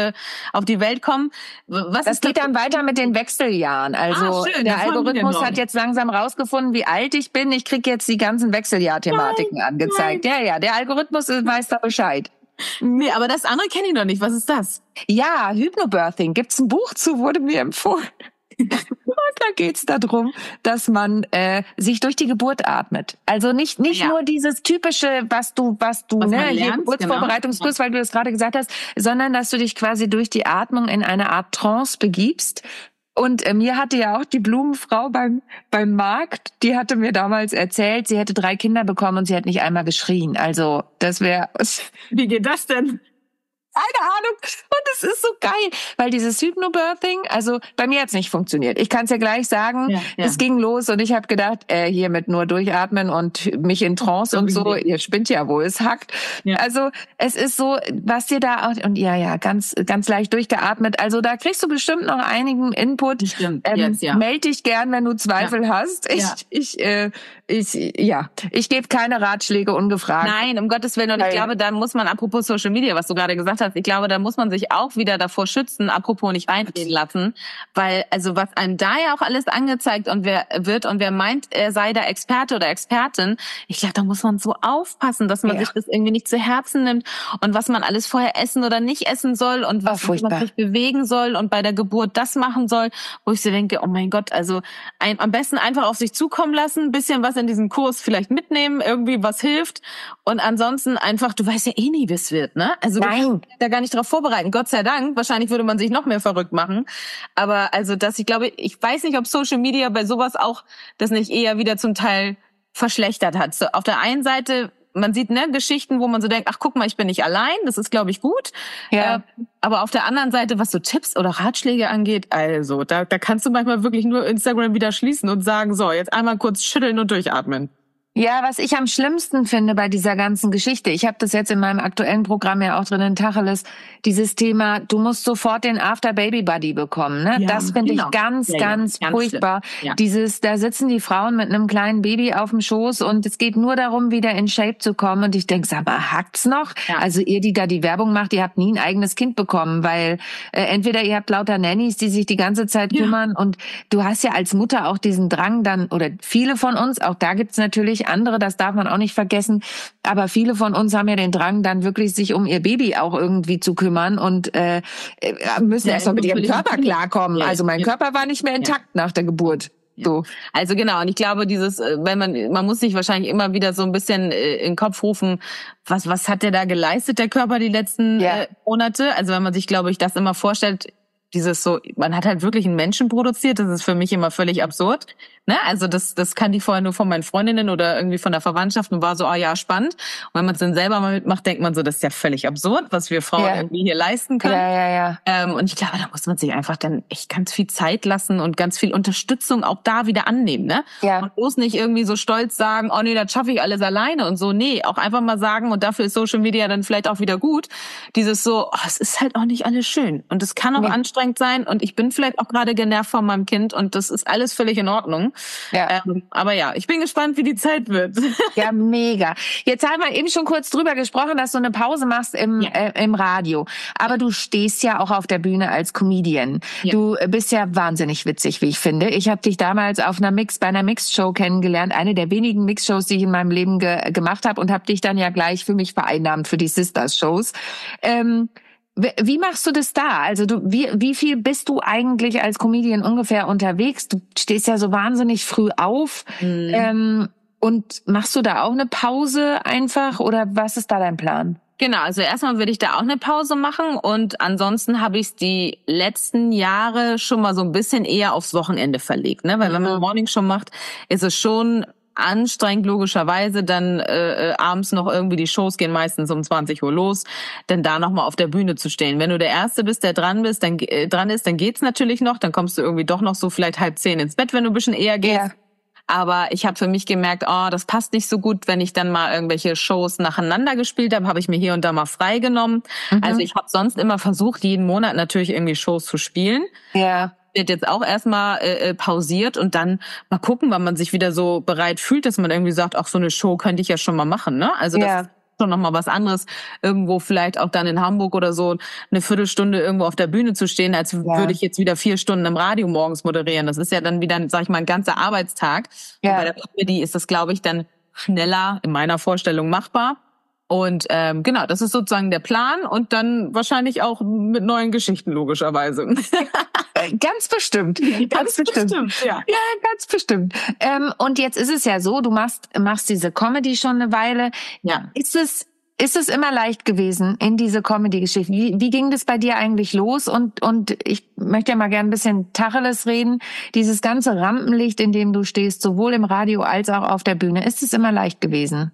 auf die Welt kommen.
Das geht dann weiter mit den Wechseljahren. Also
schön,
der Algorithmus hat jetzt langsam rausgefunden, wie alt ich bin. Ich krieg jetzt die ganzen Wechseljahr-Thematiken angezeigt. Nein. Ja, der Algorithmus weiß da Bescheid.
Nee, aber das andere kenne ich noch nicht. Was ist das?
Ja, Hypnobirthing. Gibt's ein Buch zu, wurde mir empfohlen. Und da geht's darum, dass man sich durch die Geburt atmet. Also nicht nur dieses typische, was du hier Geburtsvorbereitungskurs, weil du das gerade gesagt hast, sondern dass du dich quasi durch die Atmung in eine Art Trance begibst. Und mir hatte ja auch die Blumenfrau beim Markt, die hatte mir damals erzählt, sie hätte 3 Kinder bekommen und sie hat nicht einmal geschrien. Also das wäre...
Wie geht das denn?
Keine Ahnung. Und es ist so geil, weil dieses Hypnobirthing, also bei mir hat's nicht funktioniert. Ich kann es ja gleich sagen, es ging los und ich habe gedacht, hier mit nur durchatmen und mich in Trance und so, ihr spinnt ja wohl, es hackt. Ja. Also es ist so, was dir da auch, und ganz leicht durchgeatmet. Also da kriegst du bestimmt noch einigen Input.
Stimmt.
Meld dich gern, wenn du Zweifel hast. Ich gebe keine Ratschläge ungefragt.
Nein, um Gottes Willen. Und ich glaube, da muss man, apropos Social Media, was du gerade gesagt hast, ich glaube, da muss man sich auch wieder davor schützen, apropos nicht reinreden lassen, weil, also was einem da ja auch alles angezeigt und wer meint, er sei da Experte oder Expertin, ich glaube, da muss man so aufpassen, dass man sich das irgendwie nicht zu Herzen nimmt und was man alles vorher essen oder nicht essen soll und was man sich bewegen soll und bei der Geburt das machen soll, wo ich so denke, oh mein Gott, also am besten einfach auf sich zukommen lassen, ein bisschen was in diesen Kurs vielleicht mitnehmen, irgendwie was hilft und ansonsten einfach, du weißt ja eh nie, wie es wird, ne? Also
nein.
Da gar nicht darauf vorbereiten. Gott sei Dank. Wahrscheinlich würde man sich noch mehr verrückt machen. Aber also, ich weiß nicht, ob Social Media bei sowas auch das nicht eher wieder zum Teil verschlechtert hat. So, auf der einen Seite, man sieht Geschichten, wo man so denkt, ach guck mal, ich bin nicht allein. Das ist, glaube ich, gut. Ja. Aber auf der anderen Seite, was so Tipps oder Ratschläge angeht, also da kannst du manchmal wirklich nur Instagram wieder schließen und sagen, so, jetzt einmal kurz schütteln und durchatmen.
Ja, was ich am schlimmsten finde bei dieser ganzen Geschichte, ich habe das jetzt in meinem aktuellen Programm ja auch drin in Tacheles, dieses Thema, du musst sofort den After-Baby-Buddy bekommen. Ne? Ja, das finde ich ganz furchtbar. Ja. Da sitzen die Frauen mit einem kleinen Baby auf dem Schoß und es geht nur darum, wieder in Shape zu kommen. Und ich denke, sag mal, hackt's noch? Ja. Also ihr, die da die Werbung macht, ihr habt nie ein eigenes Kind bekommen, weil entweder ihr habt lauter Nannies, die sich die ganze Zeit kümmern und du hast ja als Mutter auch diesen Drang dann, oder viele von uns, auch da gibt's natürlich natürlich andere, das darf man auch nicht vergessen. Aber viele von uns haben ja den Drang, dann wirklich sich um ihr Baby auch irgendwie zu kümmern und müssen erst mal mit ihrem Körper klarkommen. Also mein Körper war nicht mehr intakt nach der Geburt. So.
Also genau, und ich glaube, wenn man muss sich wahrscheinlich immer wieder so ein bisschen in den Kopf rufen, was hat der da geleistet, der Körper, die letzten Monate? Also wenn man sich, glaube ich, das immer vorstellt, man hat halt wirklich einen Menschen produziert, das ist für mich immer völlig absurd. Ne? Also das kannte ich vorher nur von meinen Freundinnen oder irgendwie von der Verwandtschaft und war so, spannend. Und wenn man es dann selber mal mitmacht, denkt man so, das ist ja völlig absurd, was wir Frauen irgendwie hier leisten können. Und ich glaube, da muss man sich einfach dann echt ganz viel Zeit lassen und ganz viel Unterstützung auch da wieder annehmen. Ne? Ja. Und bloß nicht irgendwie so stolz sagen, oh nee, das schaffe ich alles alleine und so. Nee, auch einfach mal sagen, und dafür ist Social Media dann vielleicht auch wieder gut, dieses so, es ist halt auch nicht alles schön. Und es kann auch anstrengend sein und ich bin vielleicht auch gerade genervt von meinem Kind und das ist alles völlig in Ordnung. Ja. Aber ich bin gespannt, wie die Zeit wird.
Ja, mega. Jetzt haben wir eben schon kurz drüber gesprochen, dass du eine Pause machst im Radio. Aber du stehst ja auch auf der Bühne als Comedian. Ja. Du bist ja wahnsinnig witzig, wie ich finde. Ich habe dich damals bei einer Mixed-Show kennengelernt, eine der wenigen Mixed-Shows, die ich in meinem Leben gemacht habe und habe dich dann ja gleich für mich vereinnahmt für die Sisters-Shows. Wie machst du das da? Also wie viel bist du eigentlich als Comedian ungefähr unterwegs? Du stehst ja so wahnsinnig früh auf. Und machst du da auch eine Pause einfach oder was ist da dein Plan?
Genau, also erstmal würde ich da auch eine Pause machen und ansonsten habe ich es die letzten Jahre schon mal so ein bisschen eher aufs Wochenende verlegt, ne? Weil wenn man Morningshow macht, ist es schon anstrengend, logischerweise, dann abends noch irgendwie, die Shows gehen meistens um 20 Uhr los, dann da nochmal auf der Bühne zu stehen. Wenn du der Erste bist, der dran ist, dann geht's natürlich noch, dann kommst du irgendwie doch noch so vielleicht 9:30 ins Bett, wenn du ein bisschen eher gehst. Yeah. Aber ich habe für mich gemerkt, das passt nicht so gut, wenn ich dann mal irgendwelche Shows nacheinander gespielt habe ich mir hier und da mal freigenommen. Also ich habe sonst immer versucht, jeden Monat natürlich irgendwie Shows zu spielen. Ja. Wird jetzt auch erstmal pausiert und dann mal gucken, wann man sich wieder so bereit fühlt, dass man irgendwie sagt, ach, so eine Show könnte ich ja schon mal machen, ne? Also das ist schon nochmal was anderes, irgendwo vielleicht auch dann in Hamburg oder so eine Viertelstunde irgendwo auf der Bühne zu stehen, als würde ich jetzt wieder 4 Stunden im Radio morgens moderieren. Das ist ja dann wieder, sag ich mal, ein ganzer Arbeitstag. Ja. Und bei der Comedy ist das, glaube ich, dann schneller in meiner Vorstellung machbar. Und genau, das ist sozusagen der Plan und dann wahrscheinlich auch mit neuen Geschichten, logischerweise.
Ganz bestimmt. Ganz bestimmt. Ja, ganz bestimmt. Und jetzt ist es ja so, du machst diese Comedy schon eine Weile. Ja. Ist es immer leicht gewesen in diese Comedy-Geschichte? Wie ging das bei dir eigentlich los? Und ich möchte ja mal gerne ein bisschen Tacheles reden. Dieses ganze Rampenlicht, in dem du stehst, sowohl im Radio als auch auf der Bühne, ist es immer leicht gewesen?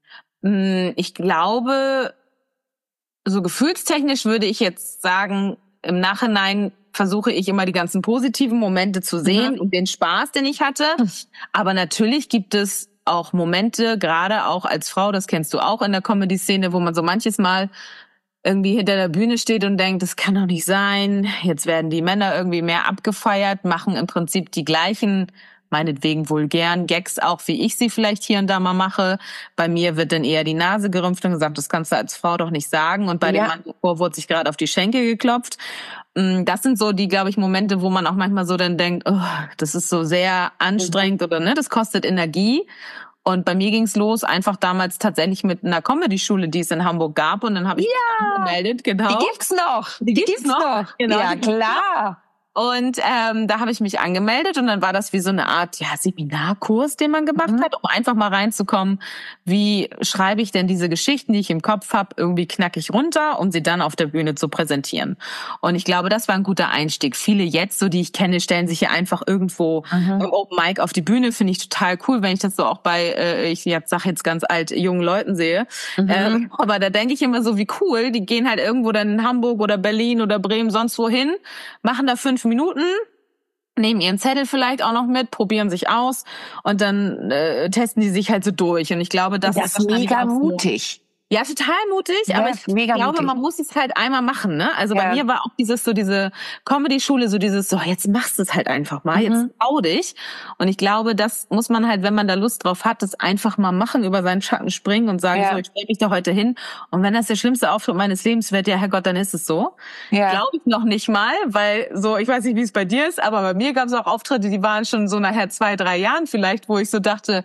Ich glaube, so gefühlstechnisch würde ich jetzt sagen, im Nachhinein versuche ich immer die ganzen positiven Momente zu sehen und den Spaß, den ich hatte. Aber natürlich gibt es auch Momente, gerade auch als Frau, das kennst du auch in der Comedy-Szene, wo man so manches Mal irgendwie hinter der Bühne steht und denkt, das kann doch nicht sein. Jetzt werden die Männer irgendwie mehr abgefeiert, machen im Prinzip die gleichen, meinetwegen vulgären Gags auch, wie ich sie vielleicht hier und da mal mache. Bei mir wird dann eher die Nase gerümpft und gesagt, das kannst du als Frau doch nicht sagen. Und bei dem Mann davor wurde sich gerade auf die Schenkel geklopft. Das sind so die, glaube ich, Momente, wo man auch manchmal so dann denkt, das ist so sehr anstrengend oder ne, das kostet Energie. Und bei mir ging's los, einfach damals tatsächlich mit einer Comedy-Schule, die es in Hamburg gab. Und dann habe ich mich angemeldet, genau.
Die gibt's noch. Die gibt's noch.
Genau,
ja, klar.
Und da habe ich mich angemeldet und dann war das wie so eine Art Seminarkurs, den man gemacht hat, um einfach mal reinzukommen, wie schreibe ich denn diese Geschichten, die ich im Kopf habe, irgendwie knackig runter, um sie dann auf der Bühne zu präsentieren. Und ich glaube, das war ein guter Einstieg. Viele jetzt, so die ich kenne, stellen sich ja einfach irgendwo im Open Mic auf die Bühne. Finde ich total cool, wenn ich das so auch bei, sag jetzt ganz alt, jungen Leuten sehe. Aber da denke ich immer so, wie cool, die gehen halt irgendwo dann in Hamburg oder Berlin oder Bremen, sonst wohin, machen da 5 Minuten, nehmen ihren Zettel vielleicht auch noch mit, probieren sich aus und dann testen die sich halt so durch. Und ich glaube, das ist
mega mutig.
Ja, total mutig, aber ich glaube, man muss es halt einmal machen, ne? Also bei mir war auch diese Comedy-Schule, so jetzt machst du es halt einfach mal, jetzt trau dich. Und ich glaube, das muss man halt, wenn man da Lust drauf hat, das einfach mal machen, über seinen Schatten springen und sagen, so, ich stelle mich da heute hin. Und wenn das der schlimmste Auftritt meines Lebens wird, ja, Herrgott, dann ist es so. Ja. Glaube ich noch nicht mal, weil so, ich weiß nicht, wie es bei dir ist, aber bei mir gab es auch Auftritte, die waren schon so nachher 2, 3 Jahren vielleicht, wo ich so dachte,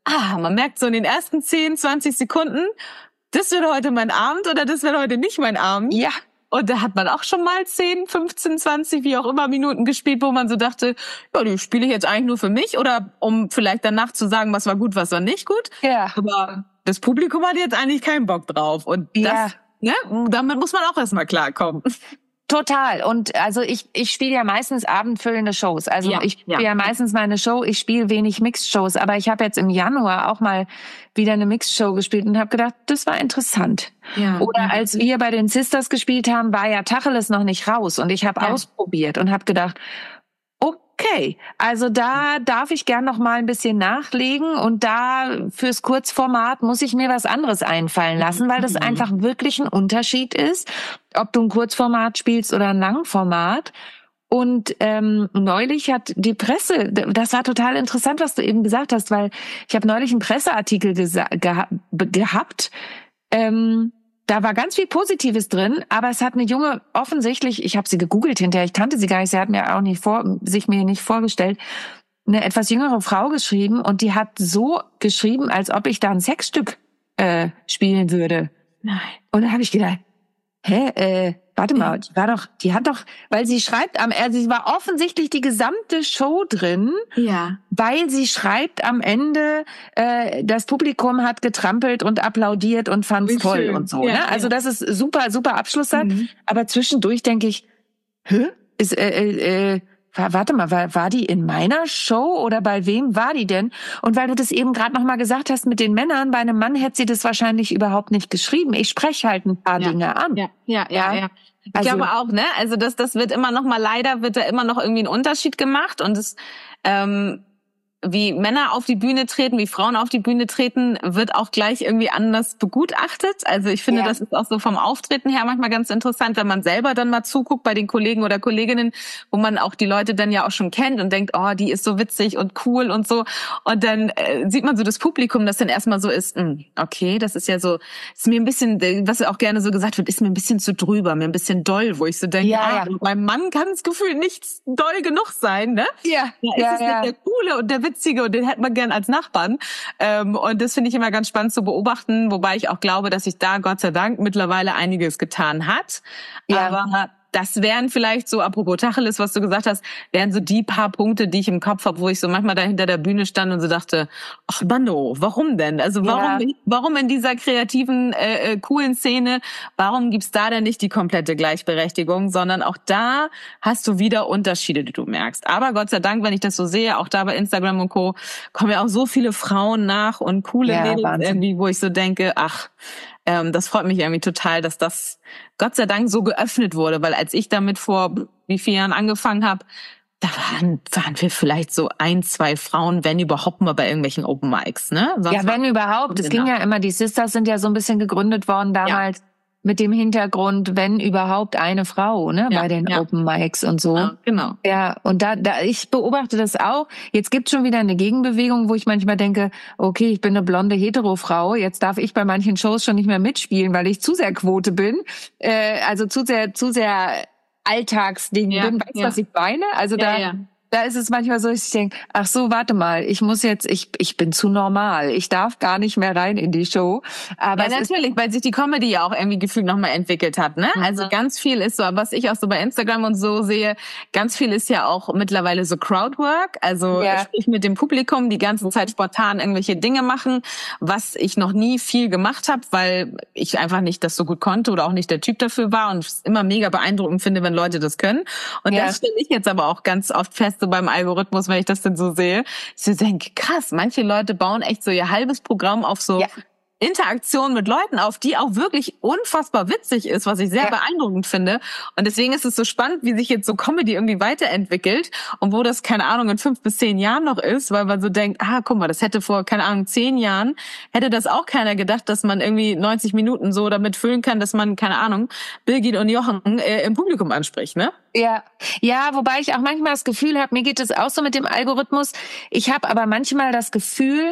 man merkt so in den ersten 10, 20 Sekunden, das wird heute mein Abend oder das wird heute nicht mein Abend.
Ja.
Und da hat man auch schon mal 10, 15, 20, wie auch immer Minuten gespielt, wo man so dachte, ja, die spiele ich jetzt eigentlich nur für mich oder um vielleicht danach zu sagen, was war gut, was war nicht gut.
Ja.
Aber das Publikum hat jetzt eigentlich keinen Bock drauf. Und das, damit muss man auch erstmal klarkommen.
Total. Und also ich spiele ja meistens abendfüllende Shows. Also ich spiele ja meistens meine Show. Ich spiele wenig Mixed-Shows. Aber ich habe jetzt im Januar auch mal wieder eine Mixed-Show gespielt und habe gedacht, das war interessant. Ja. Oder als wir bei den Sisters gespielt haben, war ja Tacheles noch nicht raus. Und ich habe ausprobiert und habe gedacht, okay, also da darf ich gern noch mal ein bisschen nachlegen und da fürs Kurzformat muss ich mir was anderes einfallen lassen, weil das einfach wirklich ein Unterschied ist, ob du ein Kurzformat spielst oder ein Langformat. Und neulich hat die Presse, das war total interessant, was du eben gesagt hast, weil ich habe neulich einen Presseartikel gehabt, da war ganz viel Positives drin, aber es hat eine junge, offensichtlich, ich habe sie gegoogelt hinterher, ich kannte sie gar nicht, sie hat mir auch sich mir nicht vorgestellt, eine etwas jüngere Frau geschrieben und die hat so geschrieben, als ob ich da ein Sexstück spielen würde.
Nein.
Und da habe ich gedacht, warte mal, die hat doch, weil sie schreibt sie war offensichtlich die gesamte Show drin, weil sie schreibt am Ende, das Publikum hat getrampelt und applaudiert und fand's toll und so, ne? Also das ist super, super Abschlusssatz. Aber zwischendurch denke ich, warte mal, war die in meiner Show oder bei wem war die denn? Und weil du das eben gerade noch mal gesagt hast mit den Männern, bei einem Mann hätte sie das wahrscheinlich überhaupt nicht geschrieben. Ich spreche halt ein paar Dinge an.
Ja. Ich glaube auch, ne? Also das wird immer noch mal, leider wird da immer noch irgendwie ein Unterschied gemacht und es wie Männer auf die Bühne treten, wie Frauen auf die Bühne treten, wird auch gleich irgendwie anders begutachtet. Also ich finde, das ist auch so vom Auftreten her manchmal ganz interessant, wenn man selber dann mal zuguckt bei den Kollegen oder Kolleginnen, wo man auch die Leute dann ja auch schon kennt und denkt, oh, die ist so witzig und cool und so. Und dann sieht man so das Publikum, das dann erstmal so ist, okay, das ist ja so, ist mir ein bisschen, was auch gerne so gesagt wird, ist mir ein bisschen zu drüber, mir ein bisschen doll, wo ich so denke, beim Mann kann das Gefühl nicht doll genug sein, ne? Ist der Coole und der Witzige und den hätte man gern als Nachbarn. Und das finde ich immer ganz spannend zu beobachten, wobei ich auch glaube, dass sich da Gott sei Dank mittlerweile einiges getan hat. Ja. Aber das wären vielleicht so, apropos Tacheles, was du gesagt hast, wären so die paar Punkte, die ich im Kopf habe, wo ich so manchmal da hinter der Bühne stand und so dachte, ach Mano, warum denn? Also warum in dieser kreativen, coolen Szene, warum gibt's da denn nicht die komplette Gleichberechtigung, sondern auch da hast du wieder Unterschiede, die du merkst. Aber Gott sei Dank, wenn ich das so sehe, auch da bei Instagram und Co., kommen ja auch so viele Frauen nach und coole Mädels irgendwie, wo ich so denke, ach, das freut mich irgendwie total, dass das Gott sei Dank so geöffnet wurde, weil als ich damit vor wie 4 Jahren angefangen habe, da waren wir vielleicht so 1, 2 Frauen, wenn überhaupt mal bei irgendwelchen Open Mics, ne?
Sonst wenn überhaupt. Es ging ja immer, die Sisters sind ja so ein bisschen gegründet worden damals. Mit dem Hintergrund, wenn überhaupt eine Frau, ne, bei den Open Mics und so.
Ja, genau.
Ja, und da ich beobachte das auch. Jetzt gibt's schon wieder eine Gegenbewegung, wo ich manchmal denke, okay, ich bin eine blonde Hetero-Frau, jetzt darf ich bei manchen Shows schon nicht mehr mitspielen, weil ich zu sehr Quote bin, also zu sehr Alltagsding bin. Weißt du, was ich meine? Also da ist es manchmal so, ich denke, ach so, warte mal, ich bin zu normal. Ich darf gar nicht mehr rein in die Show. Aber
natürlich, weil sich die Comedy ja auch irgendwie gefühlt nochmal entwickelt hat, ne? Also ganz viel ist so, was ich auch so bei Instagram und so sehe, ganz viel ist ja auch mittlerweile so Crowdwork, also sprich mit dem Publikum die ganze Zeit spontan irgendwelche Dinge machen, was ich noch nie viel gemacht habe, weil ich einfach nicht das so gut konnte oder auch nicht der Typ dafür war und es immer mega beeindruckend finde, wenn Leute das können. Und das stelle ich jetzt aber auch ganz oft fest, so beim Algorithmus, wenn ich das denn so sehe, ich denke, krass, manche Leute bauen echt so ihr halbes Programm auf so Interaktion mit Leuten auf, die auch wirklich unfassbar witzig ist, was ich sehr beeindruckend finde. Und deswegen ist es so spannend, wie sich jetzt so Comedy irgendwie weiterentwickelt und wo das, keine Ahnung, in 5 bis 10 Jahren noch ist, weil man so denkt, guck mal, das hätte vor, keine Ahnung, 10 Jahren, hätte das auch keiner gedacht, dass man irgendwie 90 Minuten so damit füllen kann, dass man, keine Ahnung, Birgit und Jochen im Publikum anspricht, ne?
Ja, wobei ich auch manchmal das Gefühl habe, mir geht es auch so mit dem Algorithmus. Ich habe aber manchmal das Gefühl,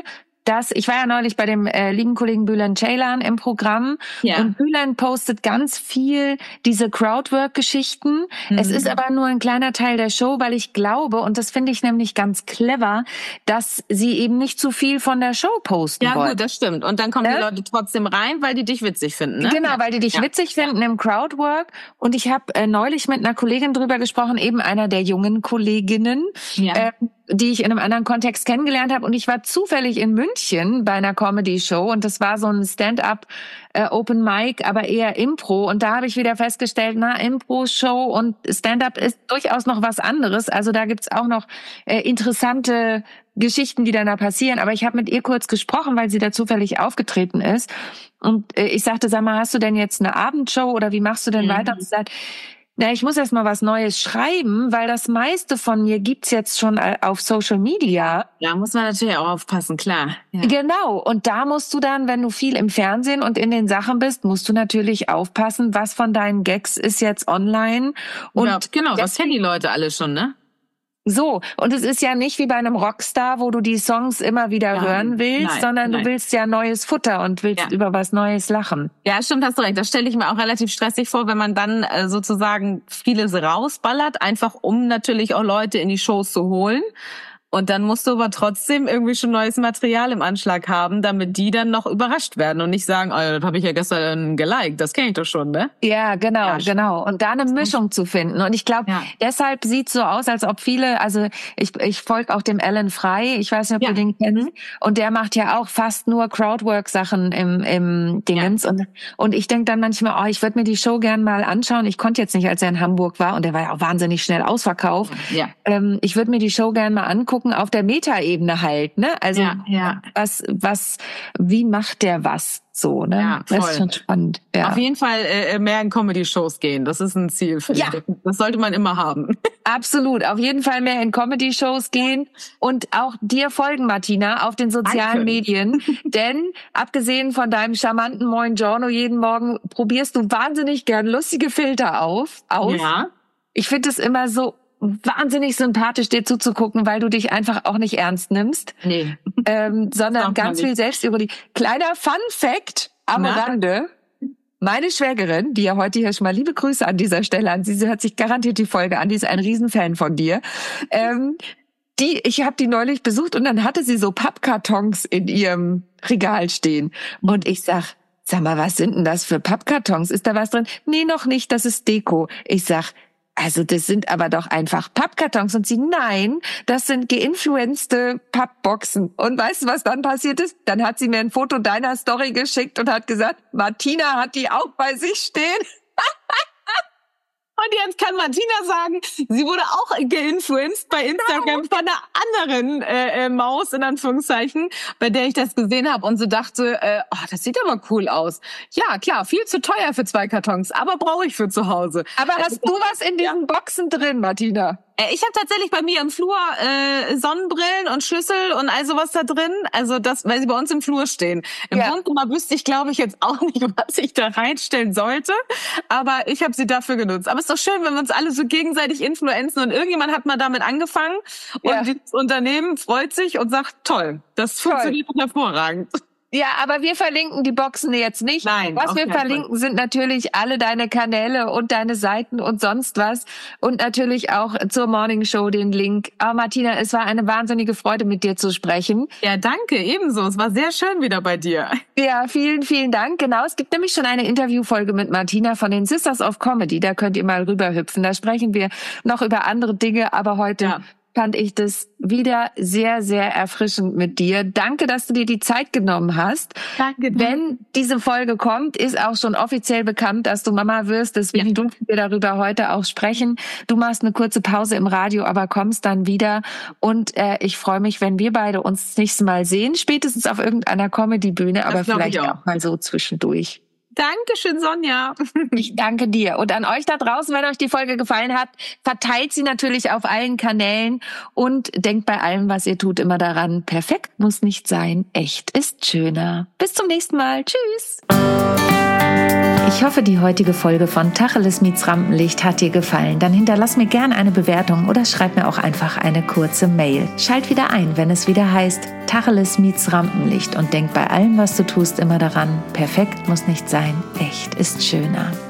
dass ich war ja neulich bei dem lieben Kollegen Bülent Ceylan im Programm und Bülent postet ganz viel diese Crowdwork-Geschichten. Es ist aber nur ein kleiner Teil der Show, weil ich glaube, und das finde ich nämlich ganz clever, dass sie eben nicht zu viel von der Show posten wollen.
Ja gut, das stimmt. Und dann kommen die Leute trotzdem rein, weil die dich witzig finden, ne?
Genau, weil die dich witzig finden im Crowdwork. Und ich habe neulich mit einer Kollegin drüber gesprochen, eben einer der jungen Kolleginnen, die ich in einem anderen Kontext kennengelernt habe. Und ich war zufällig in München bei einer Comedy-Show und das war so ein Stand-up Open Mic, aber eher Impro. Und da habe ich wieder festgestellt, Impro-Show und Stand-up ist durchaus noch was anderes. Also da gibt's auch noch interessante Geschichten, die dann da passieren. Aber ich habe mit ihr kurz gesprochen, weil sie da zufällig aufgetreten ist. Und ich sagte, sag mal, hast du denn jetzt eine Abendshow oder wie machst du denn weiter? Und sie sagt, ich muss erst mal was Neues schreiben, weil das meiste von mir gibt's jetzt schon auf Social Media.
Da muss man natürlich auch aufpassen, klar. Ja.
Genau. Und da musst du dann, wenn du viel im Fernsehen und in den Sachen bist, musst du natürlich aufpassen, was von deinen Gags ist jetzt online. Und
genau, das kennen die Leute alle schon, ne?
So, und es ist ja nicht wie bei einem Rockstar, wo du die Songs immer wieder hören willst, sondern du willst ja neues Futter und willst über was Neues lachen.
Ja, stimmt, hast du recht. Das stelle ich mir auch relativ stressig vor, wenn man dann sozusagen vieles rausballert, einfach um natürlich auch Leute in die Shows zu holen. Und dann musst du aber trotzdem irgendwie schon neues Material im Anschlag haben, damit die dann noch überrascht werden und nicht sagen, das habe ich ja gestern geliked, das kenne ich doch schon, ne?
Ja, genau. Und da eine Mischung zu finden. Und ich glaube, deshalb sieht's so aus, als ob viele, also ich folge auch dem Alan Frey, ich weiß nicht, ob du den kennst, und der macht ja auch fast nur Crowdwork-Sachen im Dingens. Und ich denke dann manchmal, ich würde mir die Show gern mal anschauen. Ich konnte jetzt nicht, als er in Hamburg war, und der war ja auch wahnsinnig schnell ausverkauft.
Ja.
Ich würde mir die Show gern mal angucken, auf der Metaebene halt, ne? Also wie macht der was so, ne?
Ja, voll.
Das ist schon spannend. Ja.
Auf jeden Fall mehr in Comedy-Shows gehen. Das ist ein Ziel für dich. Das sollte man immer haben.
Absolut. Auf jeden Fall mehr in Comedy-Shows gehen und auch dir folgen, Martina, auf den sozialen Medien. Denn abgesehen von deinem charmanten Moin Giorno jeden Morgen probierst du wahnsinnig gern lustige Filter aus.
Ja.
Ich finde es immer so wahnsinnig sympathisch, dir zuzugucken, weil du dich einfach auch nicht ernst nimmst.
Nee.
Sondern ganz viel Selbstironie. Kleiner Fun-Fact am Rande. Meine Schwägerin, die ja heute hier schon mal liebe Grüße an dieser Stelle an, sie hört sich garantiert die Folge an, die ist ein Riesenfan von dir. Ich habe die neulich besucht und dann hatte sie so Pappkartons in ihrem Regal stehen. Und ich sag mal, was sind denn das für Pappkartons? Ist da was drin? Nee, noch nicht, das ist Deko. Ich sag, also das sind aber doch einfach Pappkartons. Und sie, nein, das sind geinfluenzte Pappboxen. Und weißt du, was dann passiert ist? Dann hat sie mir ein Foto deiner Story geschickt und hat gesagt, Martina hat die auch bei sich stehen.
Und jetzt kann Martina sagen, sie wurde auch geinfluenced bei Instagram von einer anderen Maus, in Anführungszeichen, bei der ich das gesehen habe und so dachte, das sieht aber cool aus. Ja, klar, viel zu teuer für 2 Kartons, aber brauche ich für zu Hause.
Aber hast du was in diesen Boxen drin, Martina?
Ich habe tatsächlich bei mir im Flur Sonnenbrillen und Schlüssel und all sowas da drin. Also das, weil sie bei uns im Flur stehen. Im Wohnzimmer wüsste ich, glaube ich, jetzt auch nicht, was ich da reinstellen sollte. Aber ich habe sie dafür genutzt. Aber es ist doch schön, wenn wir uns alle so gegenseitig influenzen und irgendjemand hat mal damit angefangen und das Unternehmen freut sich und sagt, toll, das funktioniert hervorragend.
Ja, aber wir verlinken die Boxen jetzt nicht.
Nein,
was wir verlinken, sind natürlich alle deine Kanäle und deine Seiten und sonst was. Und natürlich auch zur Morning Show den Link. Aber Martina, es war eine wahnsinnige Freude, mit dir zu sprechen.
Ja, danke, ebenso. Es war sehr schön wieder bei dir.
Ja, vielen, vielen Dank. Genau, es gibt nämlich schon eine Interviewfolge mit Martina von den Sisters of Comedy. Da könnt ihr mal rüberhüpfen. Da sprechen wir noch über andere Dinge, aber heute fand ich das wieder sehr, sehr erfrischend mit dir. Danke, dass du dir die Zeit genommen hast.
Danke.
Wenn diese Folge kommt, ist auch schon offiziell bekannt, dass du Mama wirst. Deswegen durften wir darüber heute auch sprechen. Du machst eine kurze Pause im Radio, aber kommst dann wieder. Und ich freue mich, wenn wir beide uns das nächste Mal sehen. Spätestens auf irgendeiner Comedy-Bühne, aber vielleicht auch mal so zwischendurch.
Dankeschön, Sonja.
Ich danke dir. Und an euch da draußen, wenn euch die Folge gefallen hat, verteilt sie natürlich auf allen Kanälen und denkt bei allem, was ihr tut, immer daran, perfekt muss nicht sein, echt ist schöner. Bis zum nächsten Mal. Tschüss. Ich hoffe, die heutige Folge von Tacheles meets Rampenlicht hat dir gefallen. Dann hinterlass mir gerne eine Bewertung oder schreib mir auch einfach eine kurze Mail. Schalt wieder ein, wenn es wieder heißt Tacheles meets Rampenlicht und denk bei allem, was du tust, immer daran, perfekt muss nicht sein, echt ist schöner.